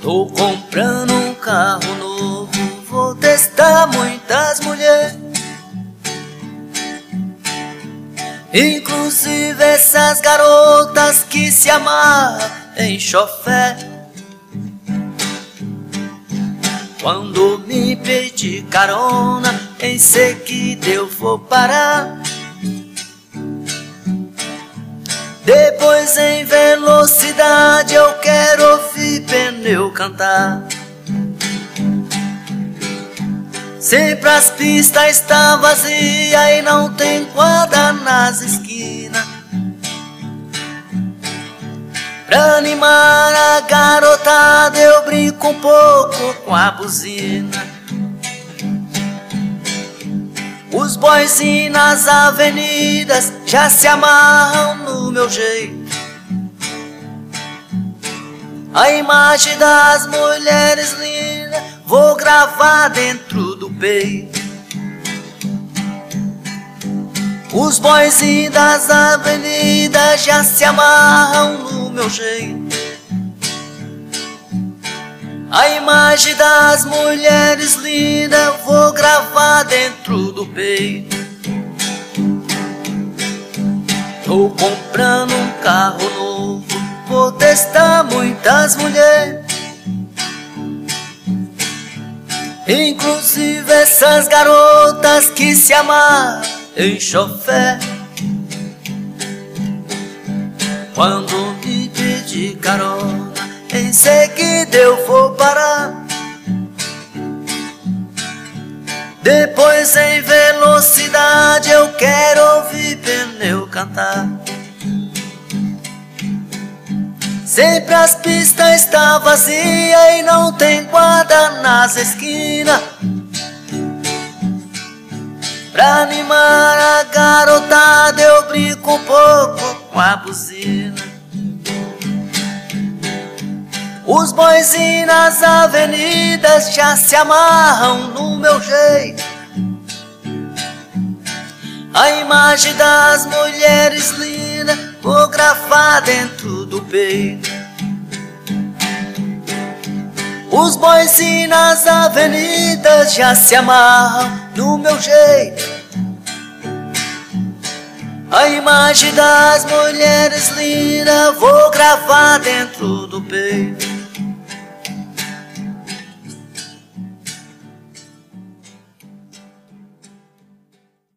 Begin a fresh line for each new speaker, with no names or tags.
Tô comprando um carro novo, vou testar muitas mulheres, inclusive essas garotas que se amarram em chofé. Quando me pedir carona, em seguida eu vou parar. Depois em velocidade eu quero ouvir pneu cantar. Sempre as pistas estão vazias e não tem quadra nas esquinas. Pra animar a garotada eu brinco um pouco com a buzina. Os boyzinhos nas avenidas já se amarram no meu jeito. A imagem das mulheres lindas vou gravar dentro do peito. Os boyzinhos das avenidas já se amarram no meu jeito. A imagem das mulheres lindas vou gravar dentro do peito. Tô comprando um carro novo, vou testar muitas mulheres, inclusive essas garotas que se amarram em chofé. Quando me pedir carona, em seguida eu vou parar. Depois em velocidade eu quero ouvir pneu cantar. Sempre as pistas estão vazias e não tem quadra nas esquinas. Pra animar a garotada eu brinco um pouco com a buzina. Os boyzinhos nas avenidas já se amarram no meu jeito. A imagem das mulheres lindas vou gravar dentro do peito. Os boyzinhos nas avenidas já se amarram no meu jeito. A imagem das mulheres lindas vou gravar dentro do peito.